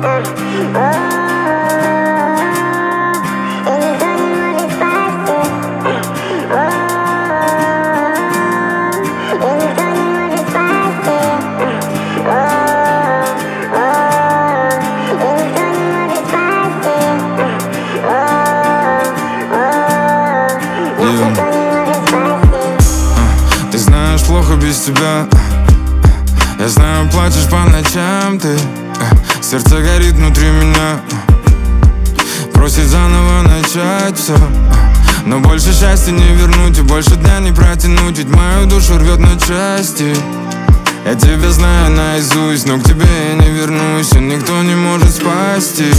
Ты знаешь, плохо без тебя. Я знаю, плачешь по ночам ты. Сердце горит внутри меня, просит заново начать все. Но больше счастья не вернуть и больше дня не протянуть, ведь мою душу рвет на части. Я тебя знаю наизусть, но к тебе я не вернусь, и никто не может спасти.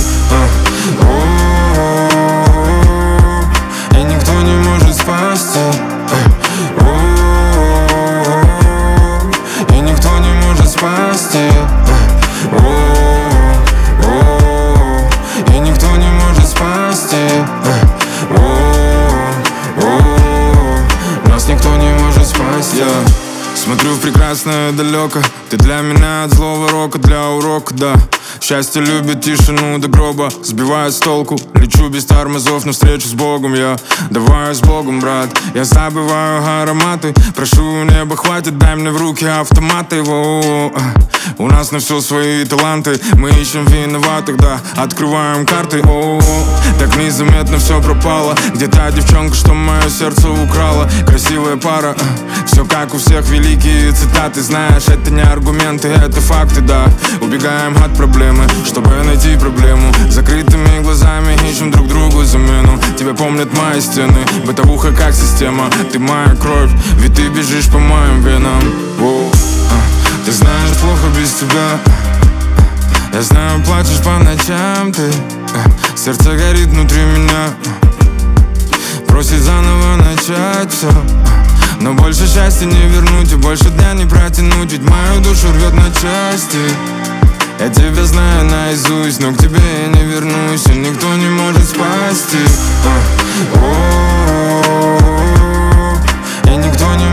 И никто не может спасти. И никто не может спасти. И никто не может спасти. Нас никто не может спасти. Смотрю в прекрасное далеко. Ты для меня от злого рока, для урока, да. Счастье любит тишину до гроба, сбивает с толку. Лечу без тормозов навстречу с Богом. Я давай с Богом, брат. Я забываю ароматы. Прошу небо, хватит, дай мне в руки автоматы. У нас на все свои таланты. Мы ищем виноватых, да. Открываем карты. Так незаметно все пропало. Где та девчонка, что мое сердце украла? Красивая пара, все как у всех, великие цитаты. Знаешь, это не аргументы, это факты, да. Убегаем от проблемы, чтобы найти проблему. Закрытыми глазами ищем друг другу замену. Тебя помнят мои стены, бытовуха как система. Ты моя кровь, ведь ты бежишь по моим венам. Ты знаешь, плохо без тебя. Я знаю, плачешь по ночам ты. Сердце горит внутри меня, просит заново начать все. Но больше счастья не вернуть и больше дня не протянуть, ведь мою душу рвет на части. Я тебя знаю наизусть, но к тебе я не вернусь, и никто не может спасти. И никто не